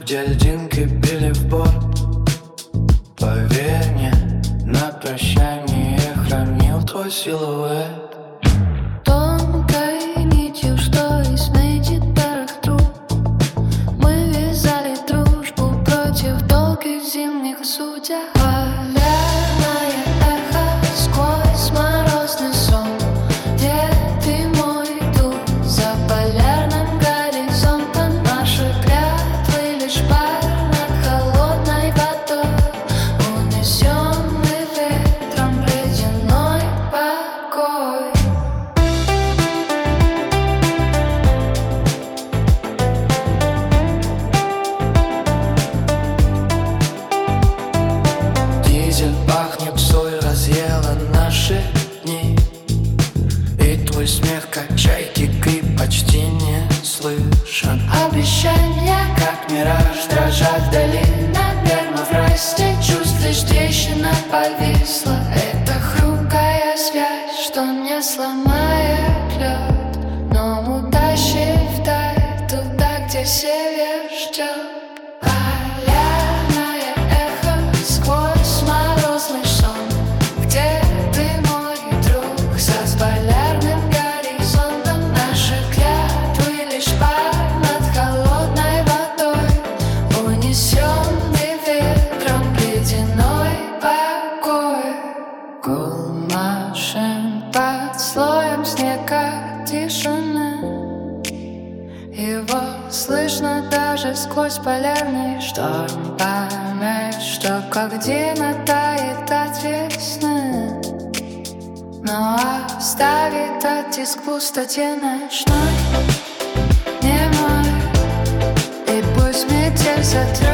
где льдинки били в борт. Поверь мне, на прощание хранил твой силуэт. Тонкой нитью, что из меди старых труб, мы вязали дружбу против долгих зимних судеб. Полярное эхо сквозь морозный сон, где ты мой дух за полярным горизонтом. Наши клятвы лишь пар над холодной водой, унесенный ветром ледяной покой. Дизель пахнет, соль разъела наши дни, и твой смех, как чайки, крик почти не слышен. Обещания, Как мираж, дрожат вдали на пермафросте, чувств лишь трещина повисла. Это хрупкая связь, что не сломает лед, но утащит вдаль, туда, где север ждет. Полярное эхо сквозь морозный сон, где ты мой друг за полярным горизонтом. Наши клятвы лишь пар над холодной водой, унесенный ветром ледяной покой. Гул машин под слоем снега тишины, его слышно даже сквозь полярный шторм. Память, что как дина тает от весны, но оставит оттиск пустоте ночной, немой. И пусть метель затянет